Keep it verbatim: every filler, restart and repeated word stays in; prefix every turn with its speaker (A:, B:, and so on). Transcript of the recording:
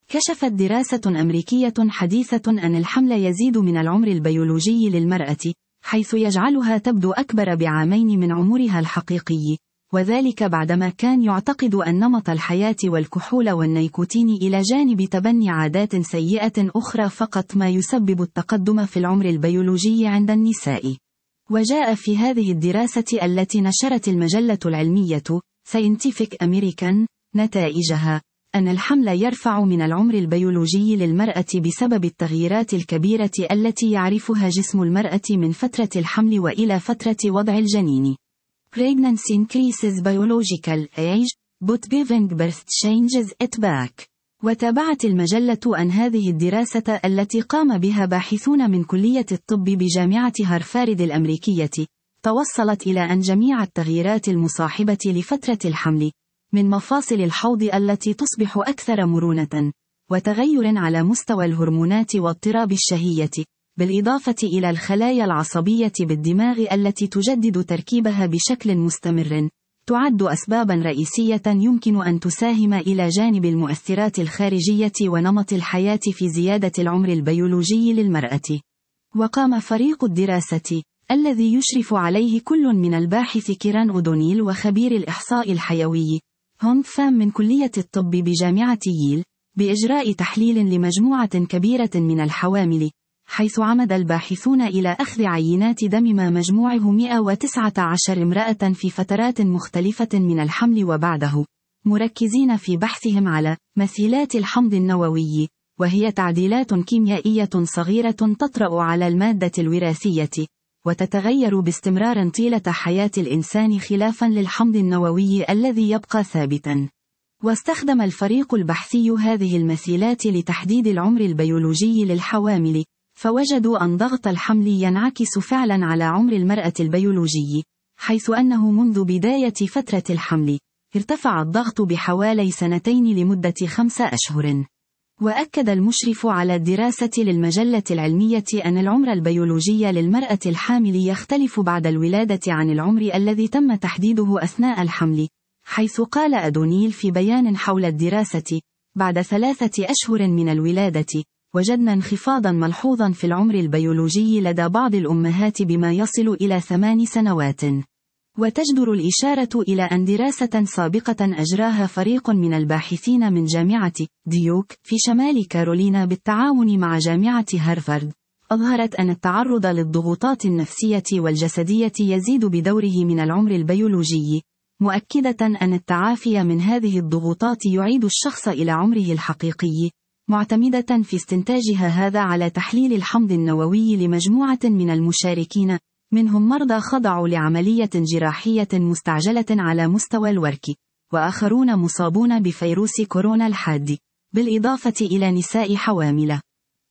A: كشفت دراسة أمريكية حديثة أن الحمل يزيد من العمر البيولوجي للمرأة، حيث يجعلها تبدو أكبر بعامين من عمرها الحقيقي، وذلك بعدما كان يعتقد أن نمط الحياة والكحول والنيكوتين إلى جانب تبني عادات سيئة أخرى فقط ما يسبب التقدم في العمر البيولوجي عند النساء. وجاء في هذه الدراسة التي نشرت المجلة العلمية Scientific American نتائجها أن الحمل يرفع من العمر البيولوجي للمرأة بسبب التغييرات الكبيرة التي يعرفها جسم المرأة من فترة الحمل وإلى فترة وضع الجنين. Pregnancy increases biological age, but giving birth changes it back. وتابعت المجلة أن هذه الدراسة التي قام بها باحثون من كلية الطب بجامعة هارفارد الأمريكية، توصلت إلى أن جميع التغييرات المصاحبة لفترة الحمل، من مفاصل الحوض التي تصبح أكثر مرونة، وتغير على مستوى الهرمونات واضطراب الشهية، بالإضافة إلى الخلايا العصبية بالدماغ التي تجدد تركيبها بشكل مستمر، تعد أسبابا رئيسية يمكن أن تساهم إلى جانب المؤثرات الخارجية ونمط الحياة في زيادة العمر البيولوجي للمرأة. وقام فريق الدراسة الذي يشرف عليه كل من الباحث كيران أودونيل وخبير الإحصاء الحيوي هونغ فام من كلية الطب بجامعة ييل بإجراء تحليل لمجموعة كبيرة من الحوامل، حيث عمد الباحثون إلى أخذ عينات دم ما مجموعه مئة وتسعة عشر امرأة في فترات مختلفة من الحمل وبعده، مركزين في بحثهم على مثيلات الحمض النووي، وهي تعديلات كيميائية صغيرة تطرأ على المادة الوراثية، وتتغير باستمرار طيلة حياة الإنسان خلافا للحمض النووي الذي يبقى ثابتا. واستخدم الفريق البحثي هذه المثيلات لتحديد العمر البيولوجي للحوامل، فوجدوا أن ضغط الحمل ينعكس فعلا على عمر المرأة البيولوجي، حيث أنه منذ بداية فترة الحمل ارتفع الضغط بحوالي سنتين لمدة خمسة أشهر. وأكد المشرف على الدراسة للمجلة العلمية أن العمر البيولوجي للمرأة الحامل يختلف بعد الولادة عن العمر الذي تم تحديده أثناء الحمل، حيث قال أدونيل في بيان حول الدراسة: بعد ثلاثة أشهر من الولادة، وجدنا انخفاضا ملحوظا في العمر البيولوجي لدى بعض الأمهات بما يصل إلى ثمان سنوات. وتجدر الإشارة إلى أن دراسة سابقة أجراها فريق من الباحثين من جامعة ديوك في شمال كارولينا بالتعاون مع جامعة هارفارد، أظهرت أن التعرض للضغوطات النفسية والجسدية يزيد بدوره من العمر البيولوجي، مؤكدة أن التعافي من هذه الضغوطات يعيد الشخص إلى عمره الحقيقي، معتمدة في استنتاجها هذا على تحليل الحمض النووي لمجموعة من المشاركين، منهم مرضى خضعوا لعملية جراحية مستعجلة على مستوى الورك، وآخرون مصابون بفيروس كورونا الحاد، بالإضافة إلى نساء حوامل.